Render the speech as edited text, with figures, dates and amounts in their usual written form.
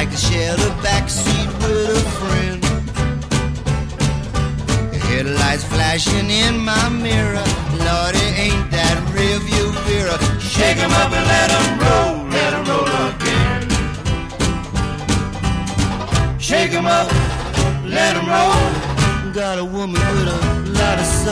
like to share the backseat with a friend. Headlights flashing in my mirror, Lordy, ain't that rearview mirror. Shake 'em up and let 'em roll again. Shake 'em up, let 'em roll. Got a woman with a lot of